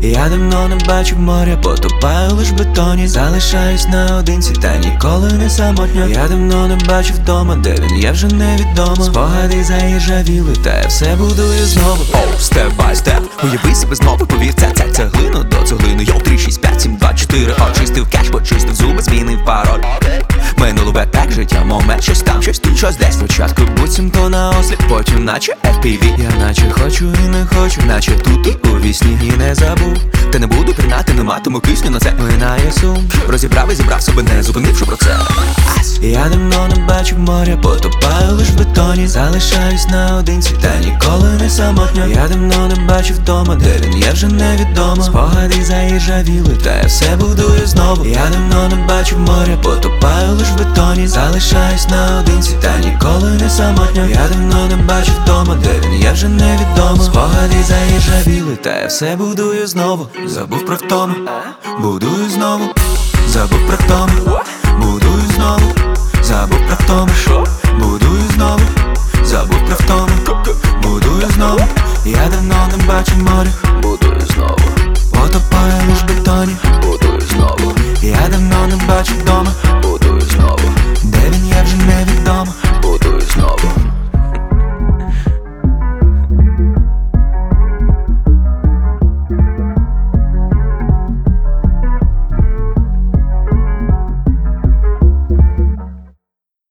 Я давно не бачив моря, потопаю лиш в бетоні. Залишаюсь наодинці, та ніколи не самотньо. Я давно не бачив вдома, де він є вже невідомо. Спогади заіржавіли, та я все будую знову. Оу, степ бай степ, уяви себе знову, повір, це цеглину до цеглини. Йоу, 3, 6, 5, 7, 2, 4. Очистив кеш, почистив зуби, змінив пароль. Минуло так життя, момент, щось там, щось тут, щось десь. Спочатку буцімто на осліп, потім наче FPV. Я наче хочу і не хочу, Наче тут і у вісні. і не забув. Та не буду пірнати, не матиму кисню на це. Минає сум, Розібрав і зібрав себе, не зупинивши про це. я давно не бачив моря, потопаю лиш в бетоні. Залишаюсь наодинці, та ніколи не самотньо. Я давно не бачив вдома, де він є вже невідомо. Спогади заіржавіли, та я все будую знову. Я давно не бачив моря, потопаю лиш в бетоні. Залишаюсь наодинці, та ніколи не самотньо. Я давно не бачив вдома, де він є вже невідомо. Спогади заіржавіли, та я все будую знову. Забув про втому, будую знову. Забув про втому, будую знову. Забув про втому, будую знову. Забув про втому, будую знову. Я давно не бачив моря,